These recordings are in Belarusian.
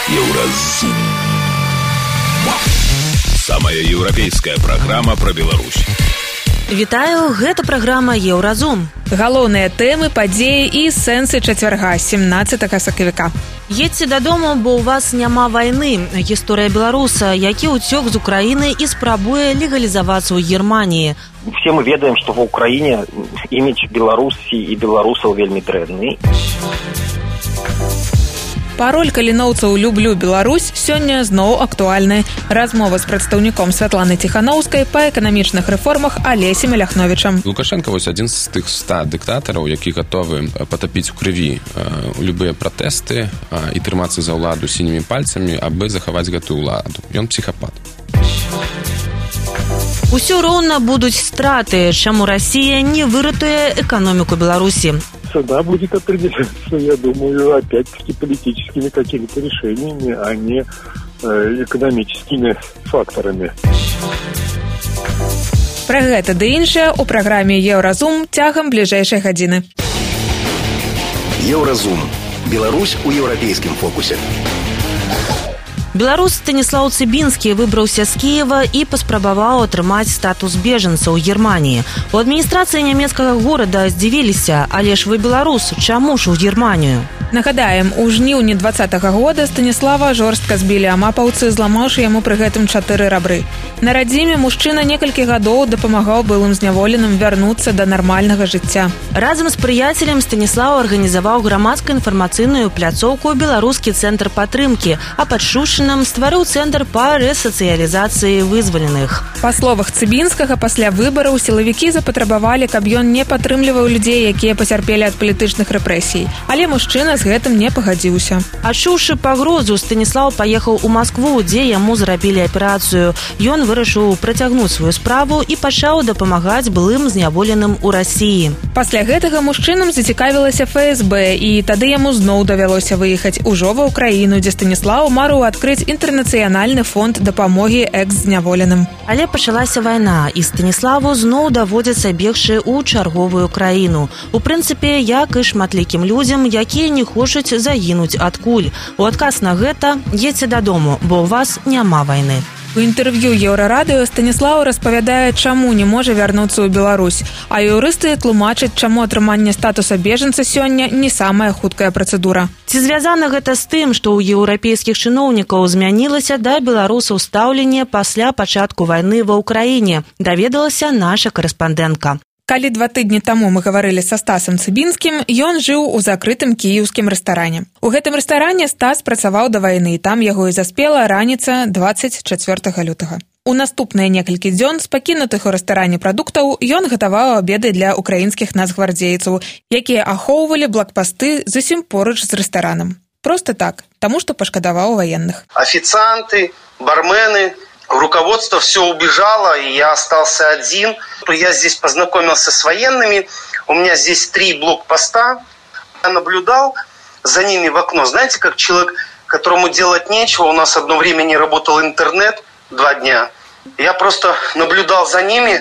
Еўразум. Самая еўрапейская праграма пра Беларусь. Вітаю, гэта праграма Еўразум. Галоўныя тэмы, падзеі і сэнсы чацвярга, 17 сакавіка. Едьце дадому, бо ў вас няма вайны. Гісторыя беларуса, які ўцёк з Украіны і спрабуе легалізавацца ў Германії. Все мы ведаем, што ва Украіне імідж Беларусі і беларусаў вельмі дрэнны. Пароль каліноўцаў «Люблю Беларусь» сёння зноў актуальны. Размова з прадстаўніком Святланы Ціханаўскай па эканамічных рэформах Алесем Ляхновічам. Лукашенко вось адзін з тых 100 дыктатараў, які гатовы патапіць у крыві любыя пратэсты і трымацца за ўладу сінімі пальцамі, абы захаваць гэтую ўладу. Ён псіхапат. Усё роўна будуць страты, чаму Расія не выратуе эканоміку Беларусі. Цена будет определяться, я думаю, опять-таки политическими какими-то решениями, а не экономическими факторами. Пра гэта ды іншае ў праграме «Еўразум» цягам бліжэйшай гадзіны. Еўразум. Беларусь у еўрапейскім фокусе. Беларус Станіслаў Цыбінскі выбраўся з Кіева і паспрабаваў атрымаць статус бежанца ў Германії. У адміністрацыі нямецкага горада здзівіліся, але ж вы беларус, чаму ж у Германію? Нагадаем, у жніўні 2020 года Станіслава жорстка збілі амапаўцы, зламаўшы яму пры гэтым 4 рабры. На радзіме мужчына некалькі гадоў дапамагаў былым зняволеным вярнуцца да нармальнага жыцця. Разам з прыяцелем Станіслаў арганізаваў грамадска-інфармацыйную пляцоўку «Беларускі цэнтр падтрымкі», а пад Шушыным стварыў цэнтр па рэсацыялізацыі вызваленых. Па словах Цыбінскага, пасля выбараў сілавікі запатрабавалі, каб ён не падтрымліваў людзей, якія пацярпелі ад палітычных рэпрэсій. Але мужчына з гэтым не пагадзіўся. Адчуўшы пагрозу, Станіслаў паехаў у Маскву, дзе яму зрабілі аперацыю. Ён вырашыў працягнуць сваю справу і пачаў дапамагаць былым зняволеным у Расіі. Пасля гэтага мужчынам зацікавілася ФСБ, і тады яму зноў давялося выехаць ужо ва Ўкраіну, дзе Станіслаў марыў адкрыць інтэрнацыянальны фонд дапамогі экс-зняволеным. Але пачалася вайна, і Станіславу зноў даводзіцца бегчы ў чарговую краіну. У прынцыпе, як і шматлікім людзям, якія не хочуць загінуць ад куль. У адказ на гэта едзьце дадому, бо ў вас няма вайны. У інтэрв'ю Еўрарадыё Станіслаў распавядае, чаму не можа вярнуцца ў Беларусь, а юрысты тлумачаць, чаму атрыманне статуса бежанца сёння не самая хуткая працэдура. Ці звязана гэта з тым, што ў еўрапейскіх чыноўнікаў змянілася да беларусаў стаўленне пасля пачатку вайны ва Ўкраіне, даведалася наша карэспандэнтка. Калі 2 тыдні таму мы гаварылі са Стасам Цыбінскім, ён жыў у закрытым кіеўскім рэстаране. У гэтым рэстаране Стас працаваў да вайны, і там яго і заспела раніца 24 лютага. У наступныя некалькі дзён з пакінутых у рэстаране прадуктаў ён гатаваў абеды для украінскіх нацгвардзейцаў, якія ахоўвалі блокпасты зусім поруч з рэстаранам. Проста так, таму што пашкадаваў ваенных. Официанты, бармены, руководство все убежало, и я остался один. Я здесь познакомился с военными, у меня здесь 3 блокпоста. Я наблюдал за ними в окно. Знаете, как человек, которому делать нечего, у нас одно время не работал интернет 2 дня. Я просто наблюдал за ними.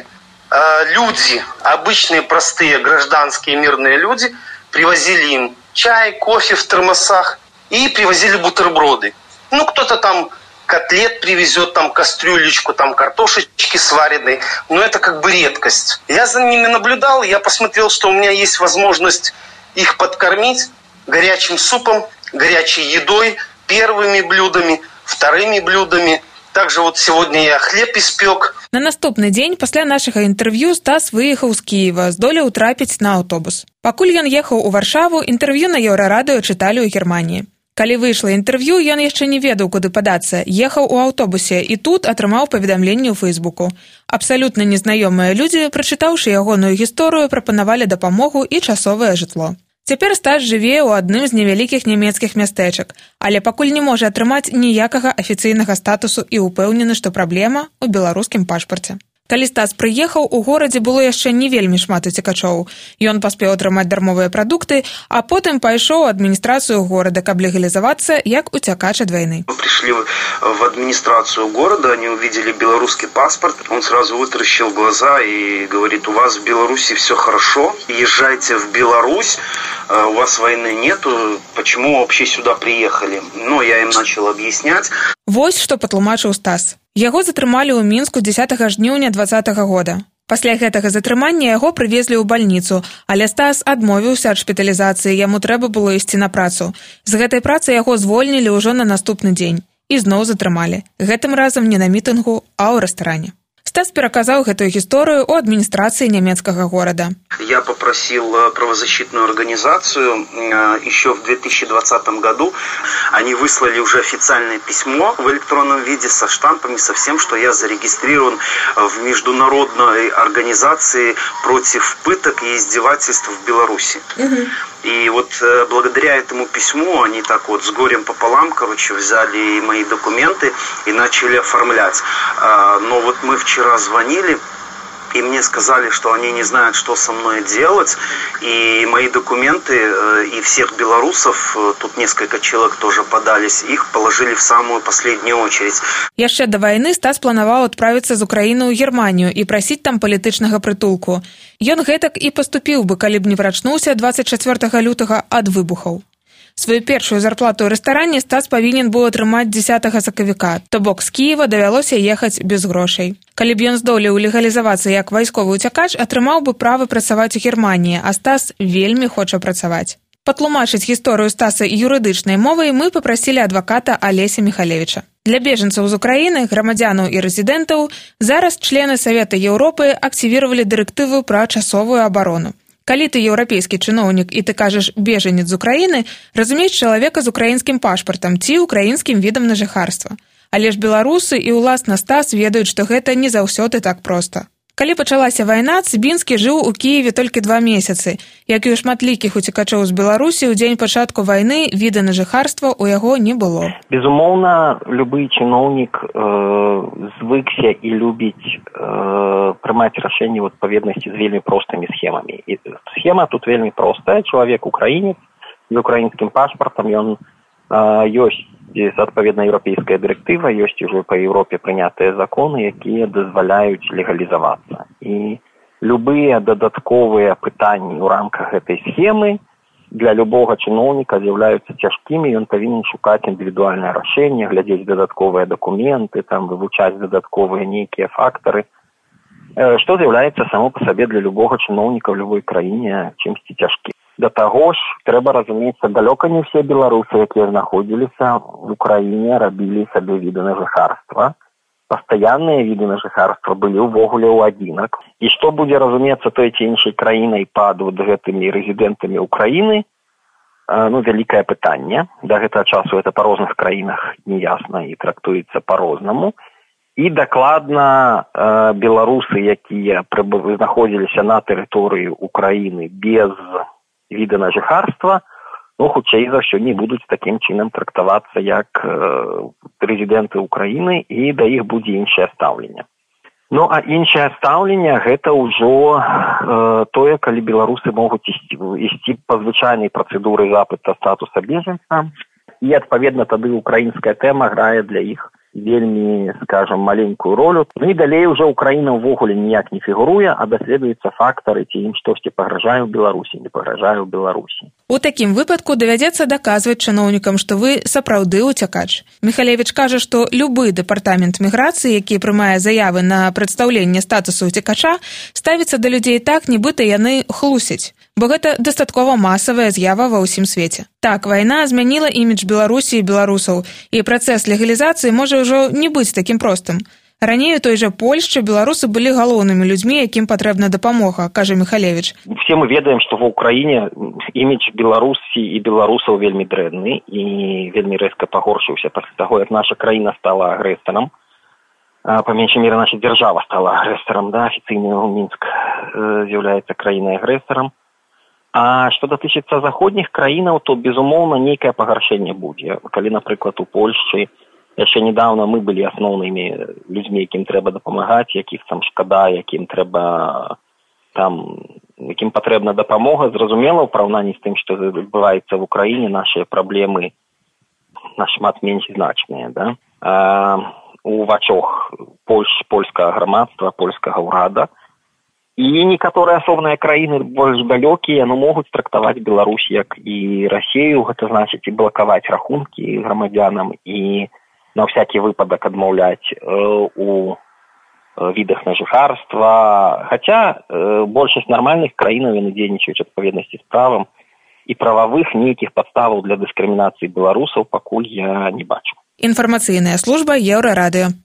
Люди, обычные, простые, гражданские, мирные люди, привозили им чай, кофе в термосах и привозили бутерброды. Кто-то там котлет привезет, там кастрюлечку, там картошечки сваренной, но это как бы редкость. Я за ними наблюдал, я посмотрел, что у меня есть возможность их подкормить горячим супом, горячей едой, первыми блюдами, вторыми блюдами. Также вот сегодня я хлеб испек. На наступны дзень пасля нашага інтэрв'ю Стас выехаў з Кіева, здолеў трапіць на аўтобус. Пакуль ён ехаў у Варшаву, інтэрв'ю на Еўрарадыё чыталі ў Германіі. Калі выйшла інтэрв'ю, ён яшчэ не ведаў, куды падацца, ехаў у аўтобусе і тут атрымаў паведамленне ў Фэйсбуку. Абсалютна незнаёмыя людзі, прачытаўшы ягоную гісторыю, прапанавалі дапамогу і часовае жытло. Цяпер Стас жыве ў адным з невялікіх нямецкіх мястэчак, але пакуль не можа атрымаць ніякага афіцыйнага статусу і ўпэўнены, што праблема ў беларускім пашпарце. Калі Стас прыехаў, у горадзе было яшчэ не вельмі шмат уцекачоў. Ён паспеў атрымаць дармовыя прадукты, а потым пайшоў у адміністрацыю горада, каб легалізавацца як уцякач ад вайны. Мы пришли в администрацию города, они увидели белорусский паспорт, он сразу вытаращил глаза и говорит: у вас в Беларуси все хорошо, езжайте в Беларусь, у вас войны нету, почему вообще сюда приехали? Ну, я им начал объяснять. Вось што патлумачыў Стас. Яго затрымалі ў Мінску 10 жніўня 2020 года. Пасля гэтага затрымання яго прывезлі ў бальніцу, але Стас адмовіўся ад шпіталізацыі, яму трэба было ісці на працу. З гэтай працы яго звольнілі ўжо на наступны дзень. І зноў затрымалі. Гэтым разам не на мітынгу, а ў рэстаране. Стас пераказаў гэтую гісторыю ў адміністрацыі нямецкага горада. Я попросил правозащитную организацию еще в 2020 году. Они выслали уже официальное письмо в электронном виде со штампами, со всем, что я зарегистрирован в международной организации против пыток и издевательств в Беларуси. И вот благодаря этому письму они так вот с горем пополам, взяли мои документы и начали оформлять. Но вот мы вчера звонили, и мне сказали, что они не знают, что со мной делать, и мои документы, и всех белорусов, тут несколько человек тоже подались, их положили в самую последнюю очередь. Яшчэ да вайны Стас планаваў адправіцца з Украіны ў Германію і прасіць там палітычнага прытулку. Ён гэтак і паступіў бы, калі б не прачнуўся 24 лютага ад выбухаў. Сваю першую зарплату ў рэстаране Стас павінен быў атрымаць 10 сакавіка, то бок з Кіева давялося ехаць без грошай. Калі б ён здолеў легалізавацца як вайсковы ўцякач, атрымаў бы права працаваць у Германіі, а Стас вельмі хоча працаваць. Патлумачыць гісторыю Стаса юрыдычнай мовай мы папрасілі адваката Алеся Михалевича. Для беженцаў з Украіны, грамадзянаў і рэзідэнтаў зараз члены Савета Еўропы актывіравалі дырэктыву пра часовую абарону. Калі ты еўрапейскі чыноўнік і ты кажаш бежанец з Украіны, разумееш чалавека з украінскім пашпартам ці украінскім відам на жыхарства. Але ж беларусы і ўласна Стас ведаюць, што гэта не заўсёды так проста. Калі пачалася вайна, Цыбінскі жыў у Кіеве толькі 2 месяцы. Як і ў шматлікіх уцекачоў з Беларусі, у дзень пачатку вайны віда на жыхарства ў яго не было. Безумоўна, любы чыноўнік звыкся і любіць прымаць рашэнні ў адпаведнасці з вельмі простымі схемамі. І схема тут вельмі простая. Чалавек украінец з украінскім пашпартам, ён ёсць адпаведна еўрапейская дырэктыва, ёсць ужо па Еўропе прынятыя законы, якія дазваляюць легалізавацца. І любыя дадатковыя пытанні ў рамках гэтай схемы для любога чыноўніка з'яўляюцца цяжкімі, ён павінен шукаць індывідуальнае рашэнне, глядзець дадатковыя дакументы, там вывучаць дадатковыя нейкія фактары, што з'яўляецца само па сабе для любога чыноўніка ў любой краіне чымсьці цяжкім. Да таго ж, трэба разумець, што далёка не ўсе беларусы, якія знаходзіліся в Украіне, рабілі сабе віды на жыхарства. Пастаянныя віды на жыхарства былі ўвогуле ў адзінак. І што будзе разумецца той ці іншай краінай пад гэтымі рэзідэнтамі Украіны, вялікае пытанне. Да гэтага часу гэта па розных краінах неясна і трактуецца па-рознаму. І дакладна беларусы, якія знаходзіліся на тэрыторыі Украіны без віда на жыхарства, хутчэй за ўсё не будуць такім чынам трактавацца як рэзідэнты Украіны, і да іх будзе іншае стаўленне. А іншае стаўленне гэта ўжо тое, калі беларусы могуць ісці па звычайнай працэдуры запыта статуса бежанца, і адпаведна тады украінская тэма грае для іх вельмі, скажам, маленькую ролю. І далей уже Украіна ўвогуле ніяк не фігуруе, а даследуюцца фактары, ці ім штосьці пагражае ў Беларусі, не пагражае ў Беларусі. У такім выпадку давядзецца даказваць чыноўнікам, што вы сапраўды ўцякач. Михалевич кажа, што любы дэпартамент міграцыі, які прымае заявы на прадстаўленне статусу ўцякача, ставіцца да людзей так, нібыта яны хлусяць. Бо гэта дастаткова масавая з'ява ва ўсім свеце. Так, вайна змяніла імідж Беларусі і беларусаў, і працэс легалізацыі можа ўжо не быць такім простым. Раней у той жа Польшчы беларусы былі галоўнымі людзьмі, якім патрэбна дапамога, кажа Михалевич. Все мы ведаем, што ва ўкраіне імідж Беларусі і беларусаў вельмі дрэнны і вельмі рэзка пагоршыўся пасля таго, як наша краіна стала агрэсарам. Па меншай меры, наша дзяржава стала агрэсарам, афіцыйна Мінск з'яўляецца краінай-агрэсарам. А што датычыцца заходніх краінаў, то, безумоўна, нейкае пагаршэнне будзе. Калі, напрыклад, у Польшчы яшчэ недавно мы былі асноўнымі людзьмі, якім трэба дапамагаць, якіх там шкада, якім патрэбна дапамога. Зразумела, ў параўнанні з тым, што адбываецца в Украіне, нашыя праблемы нашмат менш значныя, да? У вачах польскага грамадства, польскага ўрада. І некаторыя асобныя краіны больш далёкія, могуць трактаваць Беларусь як і Расію, гэта значыць і блакаваць рахункі грамадзянам, і на всякий выпадак адмаўляць у відах на жыхарства. Хаця большасць нармальных краінаў яны дзейнічаюць адпаведнасці з правам, і прававых нейкіх падставаў для дыскрымінацыі беларусаў пакуль я не бачу. Інфармацыйная служба Еўрарадыё.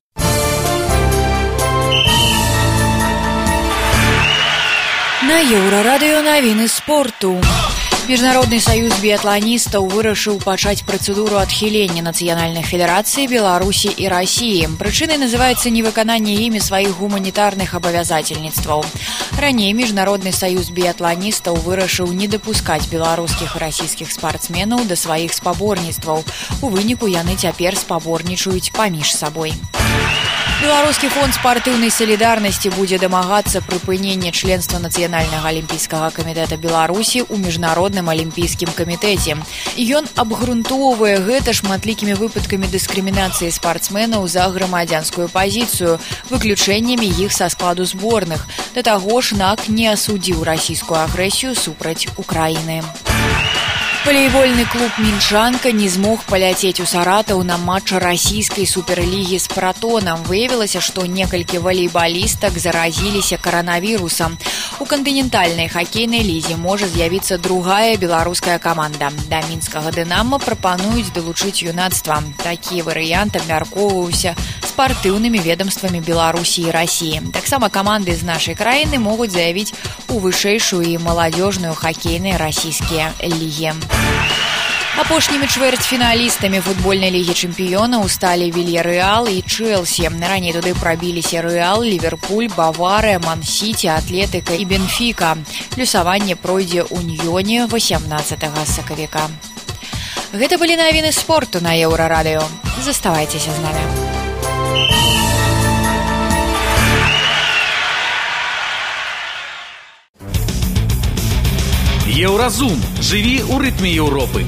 На Еўрарадыё навіны спорту. Міжнародны саюз біятланістаў вырашыў пачаць працэдуру адхілення нацыянальных федэрацый Беларусі і Расіі. Прычынай называецца невыкананне імі сваіх гуманітарных абавязательніцтваў. Раней Міжнародны саюз біятланістаў вырашыў не дапускаць беларускіх і расійскіх спартсменаў да сваіх спаборніцтваў. У выніку яны цяпер спаборнічаюць паміж сабой. Беларускі фонд спартыўнай салідарнасці будзе дамагацца прыпынення членства Нацыянальнага алімпійскага камітэта Беларусі ў Міжнародным алімпійскім камітэце. Ён абгрунтоўвае гэта шматлікімі выпадкамі дыскрымінацыі спартсменаў за грамадзянскую пазіцыю, выключэннямі іх са складу зборных. Да таго ж НАК не асудзіў расійскую агрэсію супраць Украіны. Валейбольны клуб «Мінчанка» не змог паляцець у Саратаў на матч расійскай суперлігі з «Пратонам». Выявілася, што некалькі валейбалістак заразіліся каранавірусам. У кантынентальнай хакейнай лізе можа з'явіцца другая беларуская каманда. Да мінскага «Дынама» прапануюць далучыць юнацтва. Такі варыянт абмяркоўваўся спартыўнымі ведамствамі Беларусі і Расіі. Таксама каманды з нашай краіны могуць заявіць у вышэйшую і маладзёжную хакейныя расійскія лігі. Апошнімі чвэрцьфіналістамі футбольнай лігі чэмпіёнаў сталі Вільярэал і Чэлсі. Раней туды прабіліся Рэал, Ліверпуль, Баварыя, Ман-Сіці, Атлетыка і Бенфіка. Плюсаванне пройдзе ў Ньёне 18 сакавіка. Гэта былі навіны спорту на Еўрарадыё. Заставайцеся з намі. Еўразум. Жыві ў рытме Еўропы.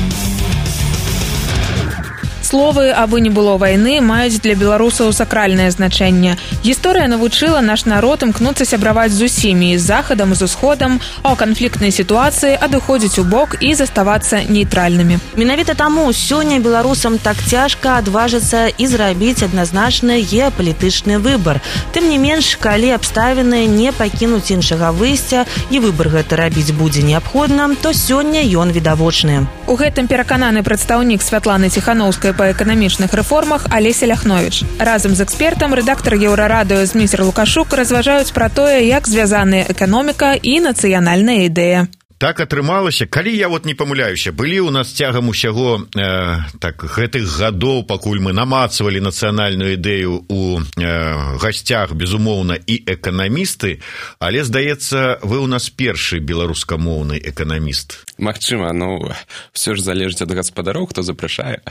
Словы «абы не было вайны» маюць для беларусаў сакральнае значэнне. Гісторыя навучыла наш народ імкнуцца сябраваць з усімі, з захадам і з усходам, а ў канфліктнай сітуацыі адыходзіць у бок і заставацца нейтральнымі. Менавіта таму сёння беларусам так цяжка адважыцца і зрабіць адназначны геапалітычны выбар. Тым не менш, калі абставіны не пакінуць іншага выйсця і выбар гэты рабіць будзе неабходна, то сёння ён відавочны. У гэтым перакананы прадстаўнік Святланы Ціханаўскай па эканамічных рэформах Алеся Ляхновіч. Разам з экспертам рэдактар Еўрарадыё Зміцер Лукашук разважаюць пра тое, як звязаныя эканоміка і нацыянальная ідэя. Так атрымалася, калі я не памыляюся, былі ў нас цягам усяго гэтых гадоў, пакуль мы намацвалі нацыянальную ідэю у гасцях, безумоўна, і эканамісты, але, здаецца, вы ў нас першы беларускамоўны эканаміст. Магчыма, ўсё ж залежыць ад гаспадароў, хто запрашае.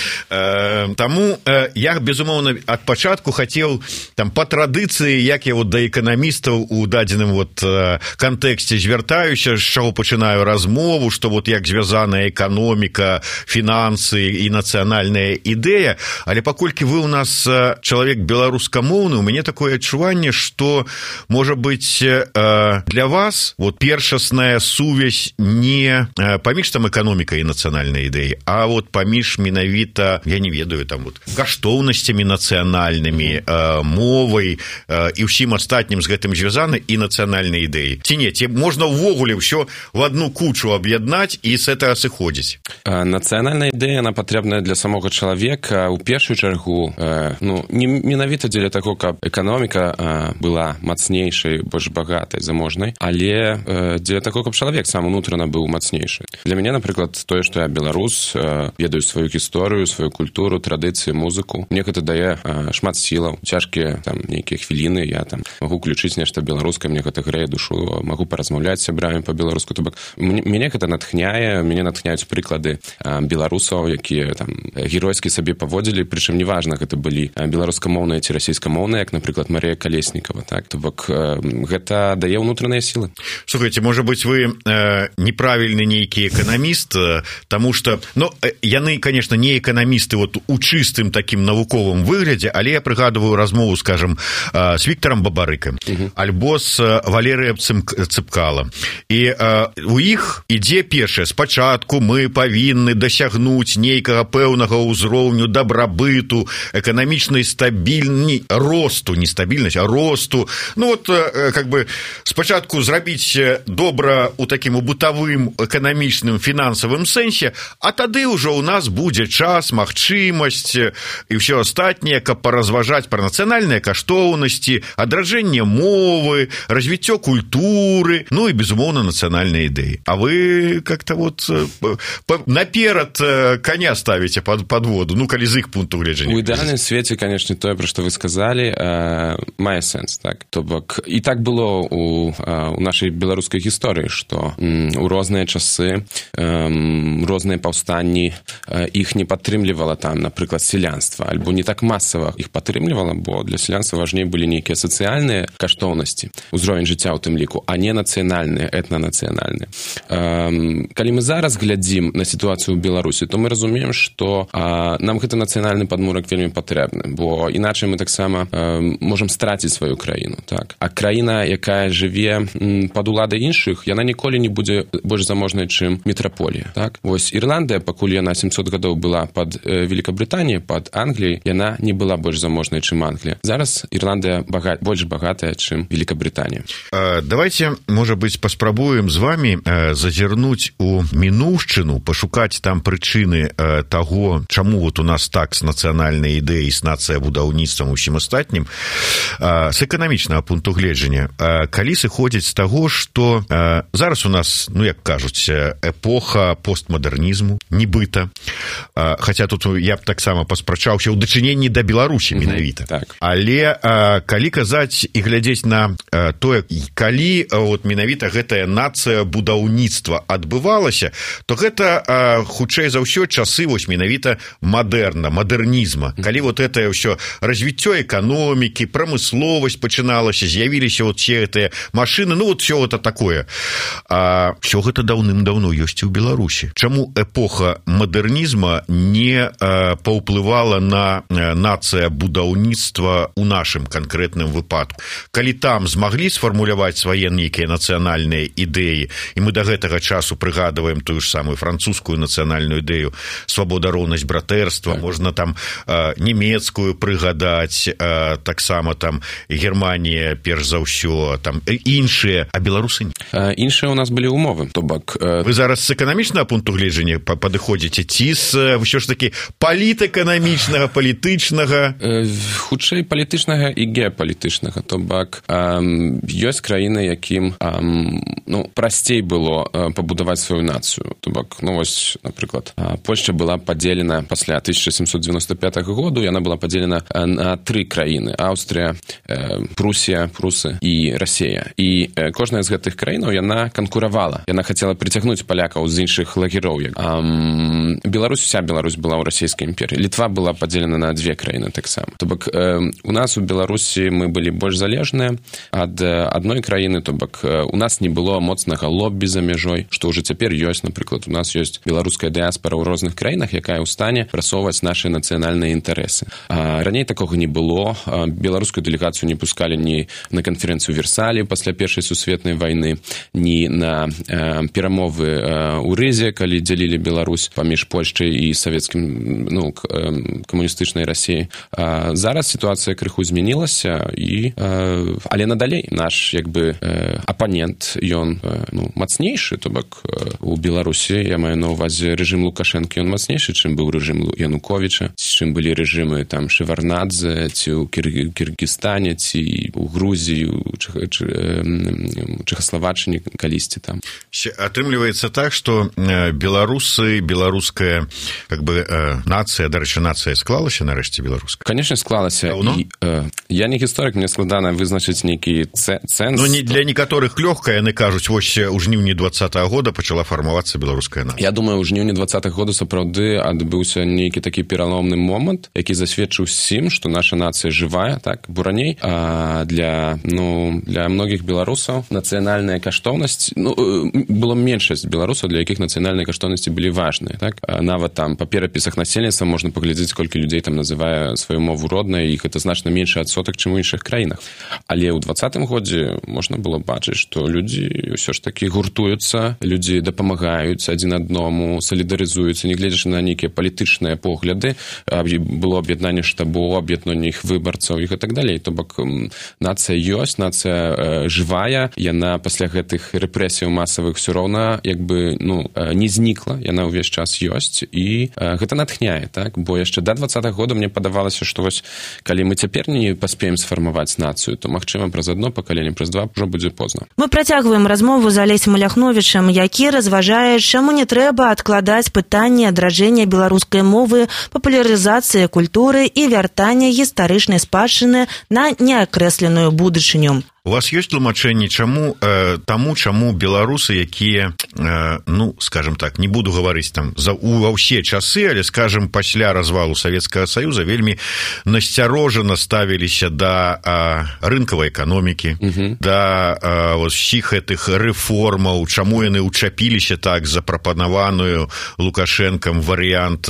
Таму я, безумоўна, ад пачатку хацеў па традыцыі, як я да эканамістаў у дадзеным кантэксце звяртаюся, з чаго пачынаю размову, што як звязаная эканоміка, фінансы і нацыянальная ідэя, але паколькі вы ў нас чалавек беларускамоўны, у мяне такое адчуванне, што, можа быць, для вас першасная сувязь не паміж эканомікай і нацыянальнай ідэяй, а паміж менавіта, я не ведаю, каштоўнасцямі нацыянальнымі, мовай і ўсім астатнім з гэтым звязаны і нацыянальнай ідэяй. Ці не, ці можна ўвогуле ўсё в одну кучу аб'яднаць і з гэтага сыходзіць? Нацыянальная ідэя, яна патрэбная для самога чалавека, у першую чаргу, не менавіта дзеля таго, каб эканоміка была мацнейшай, больш багатай, заможнай, але дзеля таго, каб чалавек сам унутрана быў мацнейшы. Для мяне, напрыклад, тое, што я беларус, ведаю сваю гісторыю, сваю культуру, традыцыі, музыку, мне гэта дае шмат сілаў. Цяжкія нейкія хвіліны, я магу включыць нешта беларускае, мне гэта грэе душу, магу паразмаўляць з сябрамі па-беларуску. То То бок мяне гэта натхняе, мяне натхняюць прыклады беларусаў, якія там геройскі сабе паводзілі, прычым неважна, гэта былі беларускамоўныя ці расійскамоўныя, як, напрыклад, Марія Калеснікава, так? То бок гэта дае ўнутраныя сілы. Слухайте, можа быць, вы неправільны нейкі эканаміст, таму што, ну, яны, конечно, не эканамісты вот у чыстым такім навуковым выглядзе, але я прыгадываю размову, скажем, с Віктором Бабарыкам, альбо с Валерыем Цыпкалам. І у іх ідзе першае, спачатку мы павінны дасягнуць нейкага пэўнага ўзроўню дабрабыту, эканамічнай стабільнасці, росту, не стабільнасць, а росту. Ну вот, как бы, спачатку зрабіць добра у такім бытавым, эканамічным, фінансавым сэнсе, а тады ўжо ў нас будзе час, магчымасць і ўсё астатняе, каб паразважаць пра нацыянальныя каштоўнасці, адраджэнне мовы, развіццё культуры, ну і, безумоўна, нацыянальныя ідэі. А вы как-то вот наперад коня ставіце под воду, ну, калі з іх пункту гледжання. У ідэальным свеце, конечно, тое, пра што вы сказалі, мае сэнс, так? То бок, і так было у нашай беларускай гісторыі, што у розныя часы, розныя паўстанні іх не падтрымлівала там, напрыклад, селянства, альбо не так масава іх падтрымлівала, бо для селянства важней былі нейкія сацыяльныя каштоўнасці, узровень жыцця ў тым ліку, а не нацыянальныя, этнанацыянальныя. Калі мы зараз глядзім на сітуацыю ў Беларусі, то мы разумеем, што нам гэты нацыянальны падмурак вельмі патрэбны, бо іначай мы таксама можам страціць сваю краіну. Так? А краіна, якая жыве пад уладай іншых, яна ніколі не будзе больш заможнай, чым метраполія. Так? Вось Ірландыя, пакуль яна 700 гадоў была пад Великабрытаніяй, пад Англіяй, яна не была больш заможнай, чым Англія. Зараз Ірландыя больш багатая, чым Великабрытанія. Давайте, может быть, паспрабуем з вами зазірнуць у мінуўшчыну, пашукаць там прычыны таго, чаму вот у нас так з нацыянальнай ідэяй, з нацыябудаўніцтвам усім астатнім, з эканамічнага пункту гледжання. Калі сыходзіць з таго, што зараз у нас, ну, як кажуць, эпоха постмадэрнізму, нібыта, хаця тут я б таксама паспрачаўся ў дачыненні да Беларусі менавіта. Так. Але калі казаць і глядзець на тое, калі вот менавіта гэтае нацыябудаўніцтва адбывалася, то гэта хутчэй за ўсё часы вось менавіта мадэрнізма. Калі вот гэтае ўсё развіццё эканомікі, прамысловасць пачыналася, з'явіліся вот все гэтыя машыны, ну вот все гэта такое. Все гэта даўным-даўно ёсць і ў Беларусі. Чаму эпоха мадэрнізма не паўплывала на нацыябудаўніцтва ў нашым канкрэтным выпадку? Калі там змаглі сфармуляваць свае нейкія нацыянальныя ідэі, і мы да гэтага часу прыгадваем тую ж самую французскую нацыянальную ідэю свабода, роўнасць, братэрства, можна там нямецкую прыгадаць, таксама там Германія, перш за ўсё, там іншыя, а беларусы не. Іншыя у нас былі умовы, то бок... Вы зараз з эканамічнага пункту гледжання падыходзіце, ці з ўсё ж такі палітэканамічнага, палітычнага? Хутчэй палітычнага і геапалітычнага, то бок ёсць краіны, якім прасцей было пабудаваць сваю нацыю. То бок, ну вось, напрыклад, Польшча была падзелена пасля 1795 году, яна была падзелена на 3 краіны: Аўстрыя, Прусія, прусы і Расія. І кожная з гэтых краінаў яна канкуравала. Яна хацела прыцягнуць палякаў з іншых лагероў. Вся Беларусь была ў расійскай імперіі. Літва была падзелена на 2 краіны таксама. То бок, у нас у Беларусі мы былі больш залежныя ад адной краіны, то бок у нас не было моцнага лоббі за мяжой, што ўжо цяпер ёсць. Напрыклад, у нас ёсць беларуская дыяспара ў розных краінах, якая ў стане прасоўваць нашы нацыянальныя інтарэсы. Раней такога не было. Беларускую дэлегацыю не пускалі ні на канферэнцыю Версалі пасля Першай сусветнай вайны, ні на перамовы ў Рызе, калі дзялілі Беларусь паміж Польшчай і савецкім, камуністычнай Расіяй. Зараз сітуацыя крыху змянілася, але надалей наш апанент, ён мацнейшы, то бок у Беларусі, я маю на ўвазе рэжым Лукашэнкі, ён мацнейшы, чым быў рэжым Януковіча, чым былі рэжымы там Шеварднадзе, ці ў Кіргізстане, ці ў у Грузіі, Чэхаславаччыне калісьці там. Атрымліваецца так, што беларусы, беларуская как бы нацыя, дарэчы, нацыя склалася нарэшце беларуская? Конечно, склалася. Я не гісторык, мне складана вызначыць нейкі цэнз. Ну, для некаторых лёгка, яны кажуць, вось у жніўні 20-го года пачала фармавацца беларуская нацыя. Я думаю, у жніўні 20-го года сапраўды адбыўся нейкі такі пераломны момант, які засведчыў усім, што наша нацыя жывая, так, бо раней для многіх беларусаў нацыянальная каштоўнасць, было меншасць беларусаў, для якіх нацыянальныя каштоўнасці былі важныя, так? Нават там па перапісах насельніцтва можна паглядзець, колькі людзей там называе сваю мову роднай, іх это значна меншы адсотак, чым у іншых краінах. Але ў 20-м годзе можна было бачыць, што людзі ўсё ж такі гуртуюцца, людзі дапамагаюць адзін адному, салідарызуюцца, нягледзячы на нейкія палітычныя погляды, было аб'яднанне штабоў, аб'яднанне іх выбарцаў і так далей. То бок нацыя ёсць, нацыя жывая, яна пасля гэтых рэпрэсіяў масавых ўсё роўна як бы не знікла, яна ўвесь час ёсць і гэта натхняе, так? Бо яшчэ да 20-го года мне падавалася, што вось калі мы цяпер не паспеем сфармаваць нацыю, то магчыма праз адно пакаленне, праз два ўжо будзе позна. Мы працягваем размову з Алесем Ляхновічам, які разважае, чаму не трэба адкладаць пытанне адраджэння беларускай мовы, папулярызацыі культуры і вяртання гістарычнай спадчыны на неакрэсленую будучыню. У вас ёсць тлумачэнне, чаму беларусы, якія, скажем так, не буду гаварыць там ва ўсе часы, але, скажем, пасля развалу Савецкага Саюза вельмі насцярожана ставіліся да рынкавай эканомікі, да ўсіх гэтых рэформаў, чаму яны ўчапіліся так запрапанаваную Лукашэнкам варыянт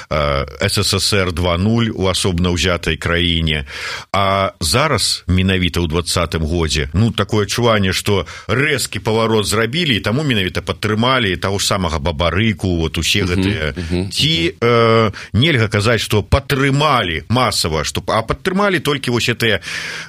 СССР 2.0 у асобна ўзятай краіне. А зараз, менавіта ў 20-м годзе, такое адчуванне, што рэзкі паварот зрабілі, і таму менавіта падтрымалі таго ж самага Бабарыку, вот усе гэтыя. Ці нельга казаць, што падтрымалі масава, а падтрымалі толькі вось гэтыя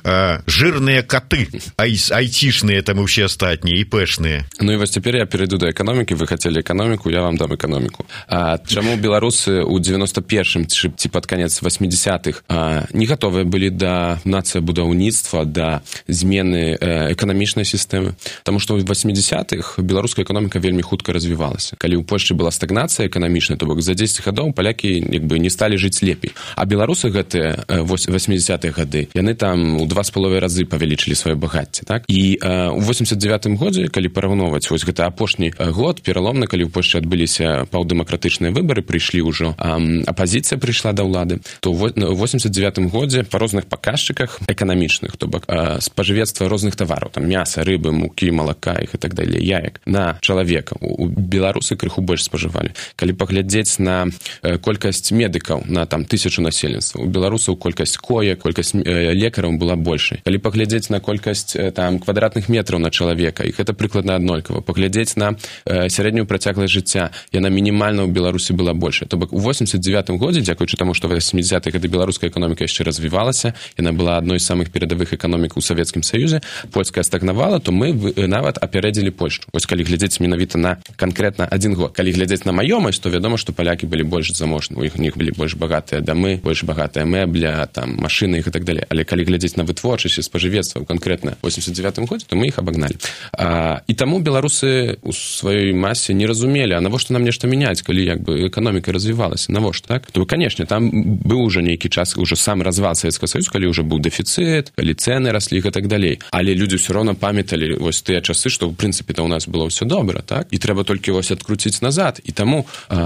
жирныя каты, айцішныя там і ўсе астатнія, і пэшныя. Ну і вось цяпер я перайду да эканомікі, вы хацелі эканоміку, я вам дам эканоміку. Чаму беларусы ў 91-м ці пад канец 80-х не гатовыя былі да нацыябудаўніцтва, да змены эканамічнай сістэмы? Таму што ў 80-х беларуская эканоміка вельмі хутка развівалася. Калі ў Польшчы была стагнацыя эканамічная, то бок за 10 гадоў палякі як бы не сталі жыць лепей. А беларусы гэтыя 80-х гады, яны там у 2,5 разы павялічылі сваё багацце, так? І ў 89-м годзе, калі параўноўваць вось гэта апошні год, пераломны, калі ў Польшчы адбыліся паўдэмакратычныя выбары, прыйшлі ўжо апазіцыя прыйшла да ўлады, то ў 89-м годзе па розных паказчыках эканамічных, то бок спажывецтва розных тавараў, там мяса, рыбы, мукі, малака і так далей, яек на чалавека. У беларусы крыху больш спажывалі. Калі паглядзець на колькасць медыкаў на там 1000 насельніцтва, у беларусаў колькасць коек, колькасць лекараў была большай. Калі паглядзець на колькасць там квадратных метраў на чалавека, іх гэта прыкладна аднолькава. Паглядзець на сярэднюю працягласць жыцця, яна мінімальна ў Беларусі была большая. То бок у 89-м годзе, дзякуючы таму, што 80-х гады беларуская эканоміка яшчэ развівалася, яна была адной з самых перадавых эканомік у Савецкім Саюзе, польская стагнавала, то мы нават апярэдзілі Польшчу. Вось калі глядзець менавіта на канкрэтна адзін год. Калі глядзець на маёмасць, то вядома, што палякі былі больш заможны, у них былі больш багатыя дамы, больш багатая мэбля, там машыны і так далей. Але калі глядзець на вытворчасць і спажывецтва канкрэтна ў 89-м годзе, то мы іх абагналі. І таму беларусы у сваёй масе не разумелі, а навошта нам нешта мяняць, калі як бы эканоміка развівалася, навошта, так? То, канешне, там быў ужо нейкі час, ужо сам развал Савецкага Саюза, калі ўжо быў дэфіцыт, калі цэны раслі і так далей. Але людзі ўсё роўна памяталі вось тыя часы, што ў прынцыпе-то ў нас было ўсё добра, так? І трэба толькі вось адкруціць назад. І таму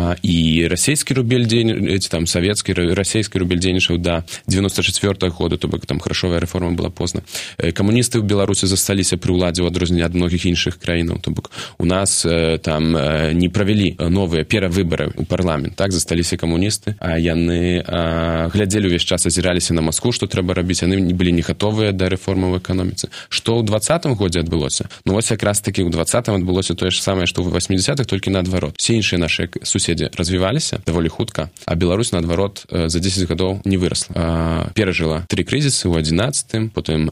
і расійскі рубель дзейнічаў, там савецкі, расійскі рубель дзейнічаў да 94-го года, то бок там грашовая рэформа была позна. Камуністы ў Беларусі засталіся пры ўладзе ў адрозненне ад многіх іншых краінаў, то бок у нас там не правялі новыя перавыбары ў парламент, так? Засталіся камуністы, а яны глядзелі ўвесь час, азіраліся на Маскву, што трэба рабіць, яны былі не гатовыя да рэформаў эканомікі. эканоміцы. Што ў 20-м годзе адбылося? Ну, вось якраз такі ў 20-м адбылося тое ж самае, што ў 80-х, толькі наадварот. Все іншыя нашы суседзі развіваліся даволі хутка, а Беларусь, наадварот, за 10 гадоў не вырасла. Перажыла 3 крызісы ў 11-м, потым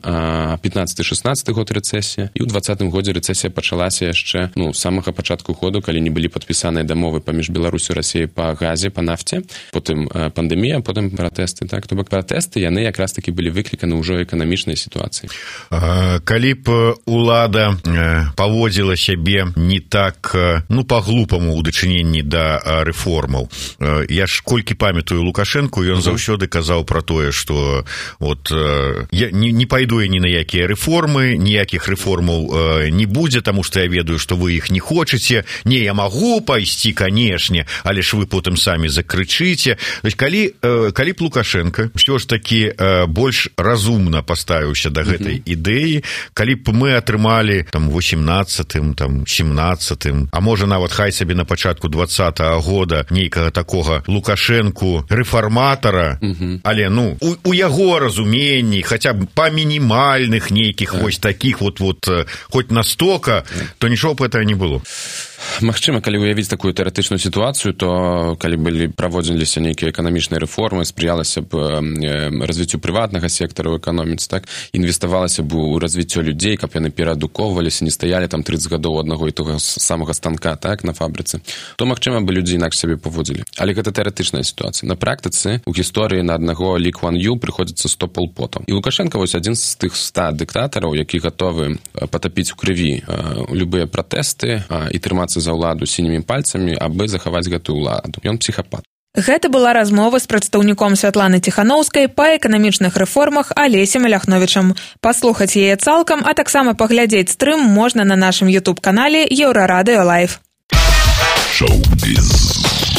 15-16 год рэцэсія, і ў 20-м годзе рэцэсія пачалася яшчэ, ну, з самага пачатку году, калі не былі падпісаныя дамовы паміж Беларусю і Расіяй па газе, па нафце, потым пандэмія, потым пратэсты, так? То бок пратэсты, яны якраз такі былі выкліканы ўжо эканамічнай сітуацыі. Калі б улада паводзіла сябе не так, ну, па-глупаму ў дачыненні да рэформаў. Я ж колькі памятаю Лукашэнку, ён заўсёды казаў пра тое, што вот я не пайду я ні на якія рэформы, ніякіх рэформаў не будзе, таму што я ведаю, што вы іх не хочаце. Не, я магу пайсці, канешне, але ж вы потым самі закрычыце. Калі б Лукашенко ўсё ж такі больш разумна паставіўся да гэтай ідэі, калі б мы атрымалі там 18-м, там 17-м, а можа нават хай сабе на пачатку 20-го года нейкага такога Лукашенку рэфарматара, але ну у яго разуменні, хаця б па мінімальных нейкіх вось такіх вот хоць настолько, то нічого б гэтага не было. Магчыма, калі уявіць такую тэарэтычную сітуацыю, то калі былі праводзіліся нейкія эканамічныя рэформы, спрыялася б развіццю прыватнага сектара ў эканоміцы, так, інвеставалася б у развіццё людзей, каб яны пераадукоўваліся, не стаялі там 30 гадоў аднаго і того самага станка, так, на фабрыцы, то магчыма бы людзі інакш сябе паводзілі. Але гэта тэарэтычная сітуацыя. На практыцы у гісторыі на аднаго Лі Куан Ю прыходзіцца 100 палпотаў. І Лукашенко вось адзін з тых 100 дыктатараў, які гатовы патапіць у крыві любыя пратэсты і трымацца за ўладу сінімі пальцамі, абы захаваць гэтую ўладу. Ён псіхапат. Гэта была размова з прадстаўніком Святланы Ціханаўскай па эканамічных рэформах Алесем Ляхновічам. Паслухаць яе цалкам, а таксама паглядзець стрым можна на нашым YouTube-канале Еўрарадыё Лайв. Шоу-біз.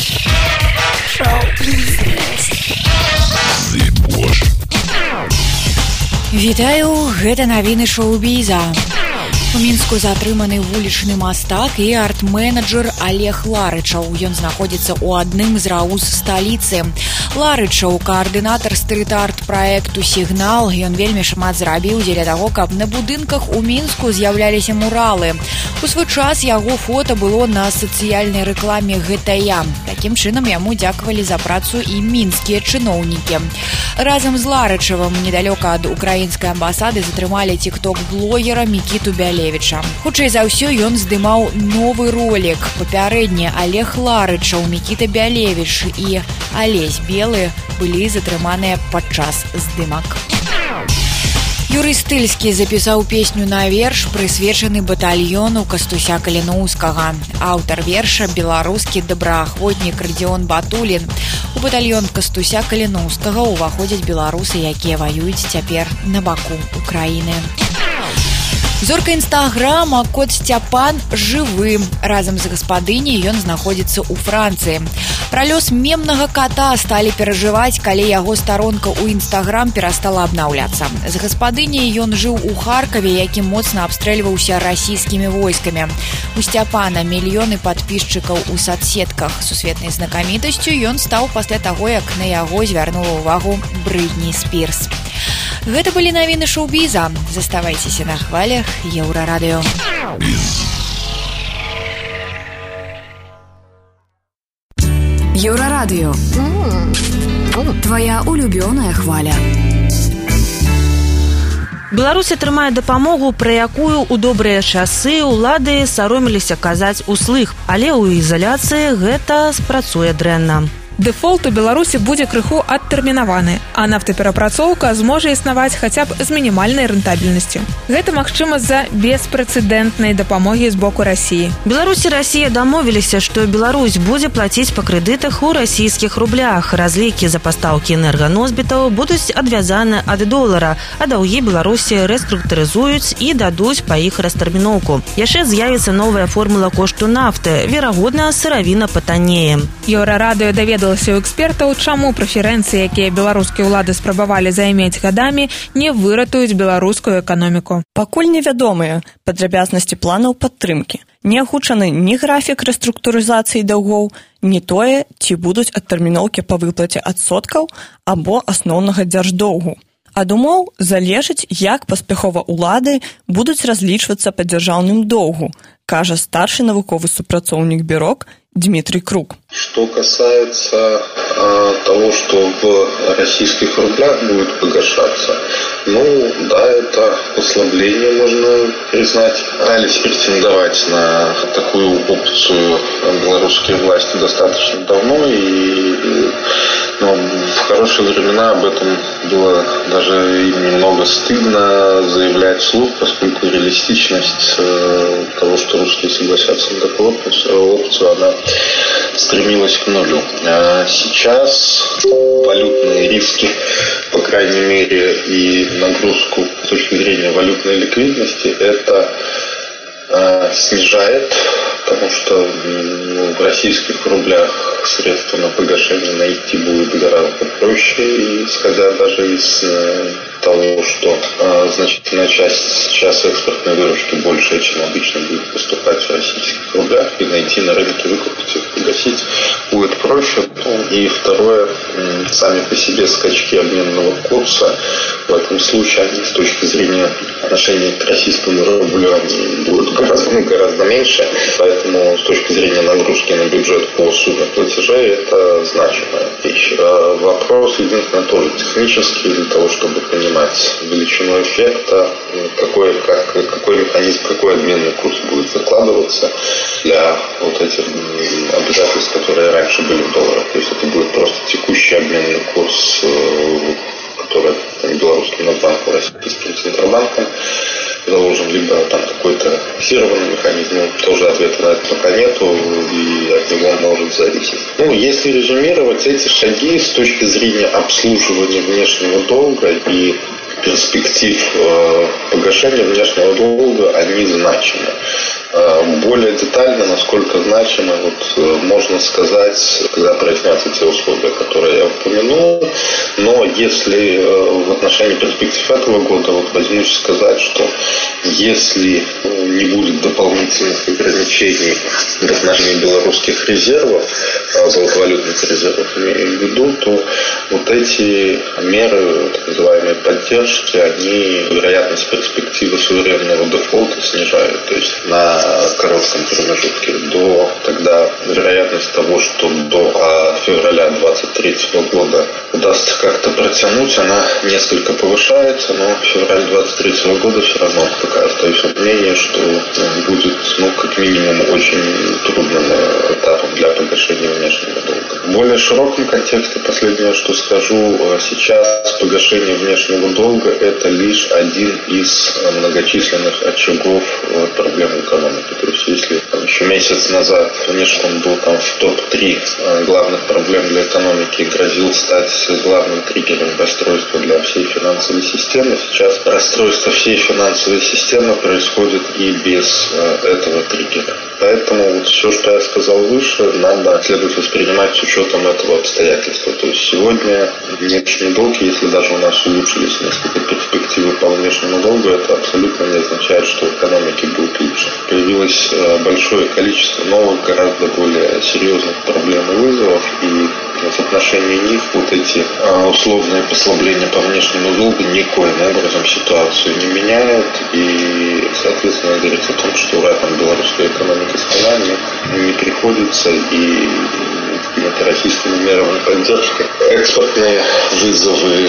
Вітаю, гэта навіны шоу-біза. У Мінску затрыманы вулічны мастак і арт-менеджер Олег Ларычаў. Ён знаходзіцца ў адным з рауз сталіцы. Ларычаў, каардынатар стрыт-арт праекту «Сігнал», ён вельмі шмат зрабіў дзеля таго, каб на будынках у Мінску з'яўляліся муралы. У свой час яго фота было на сацыяльнай рэкламе «ГТЯ». Такім чынам яму дзякавалі за працу і мінскія чыноўнікі. Разам з Ларычавым недалёка ад украінскай амбасады затрымалі тік-ток-блогера Мікіту Бялевіча. Хутчэй за ўсё ён здымаў новы ролік. Папярэдне Олег Ларычаў, Мікіта Бялевіч і Алесь Белы былі затрыманыя падчас здымак. Юрый Стыльскі запісаў песню на верш, прысвечаны батальёну Кастуся Каліноўскага. Аўтар верша — беларускі добраахвотнік Радзіон Батулін. У батальён Кастуся Каліноўскага ўваходзяць беларусы, якія ваююць цяпер на баку Украіны. Зорка інстаграма кот Сцяпан жывы. Разам з гаспадыняй ён знаходзіцца ў Францыі. Пра лёс мемнага кота сталі перажываць, калі яго старонка ў інстаграм перастала абнаўляцца. З гаспадыняй ён жыў у Харкаве, які моцна абстрэльваўся расійскімі войскамі. У Сцяпана мільёны падпісчыкаў у соцсетках. Сусветнай знакамітасцю ён стаў пасля таго, як на яго звярнула ўвагу Брытні Спірс. Гэта былі навіны шоу-біза. Заставайцеся на хвалях Еўрарадыё. Еўрарадыё. Твоя улюбёная хваля. Беларусь атрымае дапамогу, пра якую ў добрыя часы ўлады саромеліся казаць услых, але ў ізаляцыі гэта спрацуе дрэнна. Дэфолт у Беларусі будзе крыху адтэрмінаваны, а нафтаперапрацоўка зможа існаваць хаця б з мінімальнай рэнтабельнасцю. Гэта магчыма з-за беспрэцэдэнтнай дапамогі з боку Расіі. Беларусь і Расія дамовіліся, што Беларусь будзе плаціць па крэдытах у расійскіх рублях. Разлікі за пастаўкі энерганосьбітаў будуць адвязаны ад долара, а даўгі Беларусі рэструктурызуюць і дадуць па іх растэрміноўку. Яшчэ з'явіцца новая формула кошту нафты. Верагодна, сыравіна патаннее. Еўрарадыё даведалася у экспертаў, чаму прэферэнцыі, якія беларускія ўлады спрабавалі займець гадамі, не выратуюць беларускую эканоміку. Пакуль невядомыя падрабязнасці планаў падтрымкі. Не агучаны ні графік рэструктурызацыі даўгоў, ні тое, ці будуць адтэрміноўкі па выплаце адсоткаў або асноўнага дзярждоўгу. Ад умоў залежыць, як паспяхова ўлады будуць разлічвацца па дзяржаўным доўгу, кажа старшы навуковы супрацоўнік Бюрок Дмитрий Круг. Что касается того, что в российских рублях будет погашаться, ну да, это послабление, можно признать. Пытались претендовать на такую опцию белорусские власти достаточно давно, но в хорошие времена об этом было даже им немного стыдно заявлять вслух, поскольку реалистичность того, что русские согласятся на такую опцию, она стремилась к нулю. А сейчас валютные риски, по крайней мере, и нагрузку с точки зрения валютной ликвидности, это снижает, потому что в российских рублях средства на погашение найти будет гораздо проще, исходя даже из того, что значительная часть сейчас экспортной выручки большая, чем обычно будет поступать в российских рублях, и найти на рынке, выкупить их, погасить будет проще. И второе, сами по себе скачки обменного курса, в этом случае они с точки зрения отношения к российскому рублю будут гораздо меньше, поэтому с точки зрения нагрузки на бюджет по сумме платежей это значимая вещь. Вопрос единственно тоже технический, для того, чтобы понимать величину эффекта, какой механизм, какой обменный курс будет закладываться для вот этих обязательств, которые раньше были в долларах. То есть это будет просто текущий обменный курс, который белорусским Нацбанком, российским Центробанком заложен, либо там какой-то фиксированный механизм. Тоже ответа на это пока нету, и от него может зависеть. Если резюмировать, эти шаги с точки зрения обслуживания внешнего долга и перспектив погашения внешнего долга, они значимы. Более детально, насколько значимо, можно сказать, когда прояснятся те условия, которые я упомянул. Но если в отношении перспектив этого года, возьмусь сказать, что если не будет дополнительных ограничений в отношении белорусских резервов, золотовалютных резервов имею в виду, то эти меры, так называемые поддержки, они вероятность перспективы суверенного дефолта снижают. То есть на коротком промежутке тогда вероятность того, что до февраля 2023 года удастся как-то протянуть, она несколько повышается, но февраль 2023 года все равно пока остаюсь мнение, что будет, как минимум, очень трудным этапом для погашения внешнего долга. В более широком контексте, последнее, что скажу, сейчас погашение внешнего долга – это лишь один из многочисленных очагов проблем экономики. То есть, если еще месяц назад внешний был в топ-3 главных проблем для экономики и грозил стать главным триггером расстройства для всей финансовой системы, сейчас расстройство всей финансовой системы происходит и без этого триггера. Поэтому все, что я сказал выше, следует воспринимать с учетом этого обстоятельства. То есть сегодня внешний долг, если даже у нас улучшились несколько перспективы по внешнему долгу, это абсолютно не означает, что в экономике будет лучше. Появилось большое количество новых, гораздо более серьезных проблем и вызовов, и в отношении них эти условные послабления по внешнему долгу никоим образом ситуацию не меняют, и, соответственно, говорить о том, что белорусская экономика спала, не приходится, и какими-то российскими мерами поддержки. Экспортные вызовы,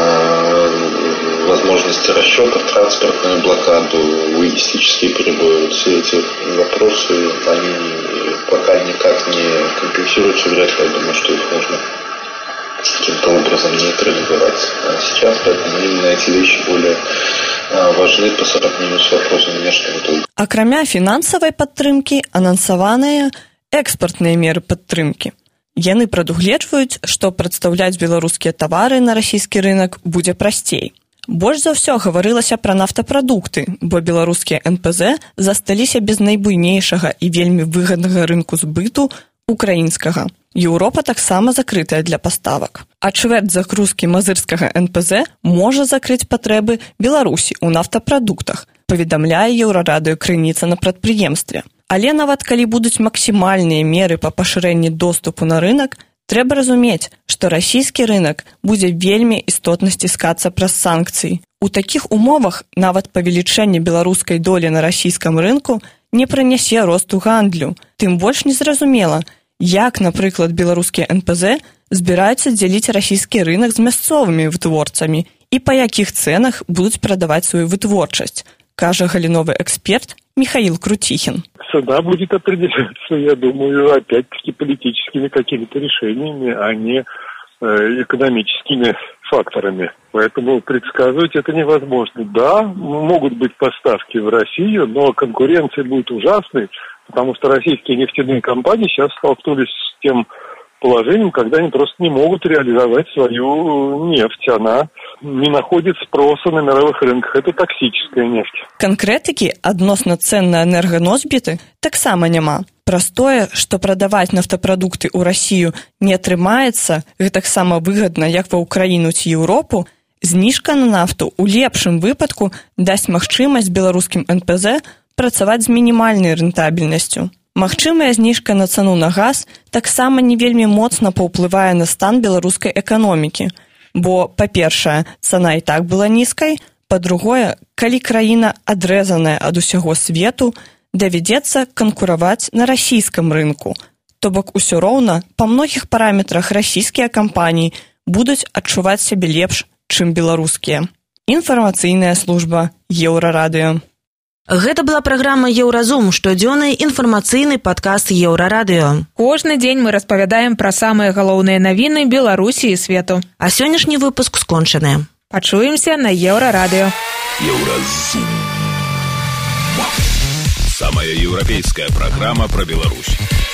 возможности расчетов, транспортную блокаду, логистические перебои, все эти вопросы, они пока никак не компенсируются, вряд ли, я думаю, что их можно каким-то образом нейтрализовать сейчас, поэтому именно эти вещи более важны по сравнению с вопросом внешнего долга. Акрамя фінансавай падтрымкі, анансаваныя экспартныя меры падтрымкі. Яны прадугледжваюць, што прадстаўляць беларускія тавары на расійскі рынок будзе прасцей. Больш за ўсё гаварылася пра нафтапрадукты, бо беларускія НПЗ засталіся без найбуйнейшага і вельмі выгаднага рынку збыту украінскага. Еўропа таксама закрытая для паставак. А чвэрць загрузкі мазырскага НПЗ можа закрыць патрэбы Беларусі ў нафтапрадуктах, паведамляе Еўрарадыё крыніца на прадпрыемстве. Але нават калі будуць максімальныя меры па пашырэнні доступу на рынак, Трэба разумець, што расійскі рынак будзе вельмі істотна сціскацца праз санкцыі. У такіх умовах нават павелічэнне беларускай долі на расійскім рынку не прынясе росту гандлю. Тым больш незразумела, як, напрыклад, беларускія НПЗ збіраюцца дзеліць расійскі рынак з мясцовымі вытворцамі і па якіх цэнах будуць прадаваць сваю вытворчасць, кажа галіновы эксперт Михаил Крутихин. Цена будет определяться, я думаю, опять-таки политическими какими-то решениями, а не экономическими факторами. Поэтому предсказывать это невозможно. Да, могут быть поставки в Россию, но конкуренция будет ужасной, потому что российские нефтяные компании сейчас столкнулись с тем положением, когда они просто не могут реализовать свою нефть. Она не находит спроса на мировых рынках. Это токсическая нефть. Конкретики адносна цен на энерганосьбіты таксама няма. Праз тое, што прадаваць нафтапрадукты ў Расію не атрымаецца гэтаксама выгадна, як ва Ўкраіну ці Еўропу, зніжка на нафту ў лепшым выпадку дасць магчымасць беларускім НПЗ працаваць з мінімальнай рэнтабельнасцю. Магчымая зніжка на цану на газ таксама не вельмі моцна паўплывае на стан беларускай эканомікі, бо, па-першае, цана і так была нізкай, па-другое, калі краіна адрэзаная ад усяго свету, давядзецца канкураваць на расійскім рынку. То бок усё роўна па многіх параметрах расійскія кампаніі будуць адчуваць сябе лепш, чым беларускія. Інфармацыйная служба Еўрарадыё. Гэта была праграма «Еўразум», штодзённы інфармацыйны падкаст Еўрарадыё. Кожны дзень мы распавядаем пра самыя галоўныя навіны Беларусі і свету. А сённяшні выпуск скончаны. Пачуемся на Еўрарадыё. Еўразум. Самая еўрапейская праграма пра Беларусь.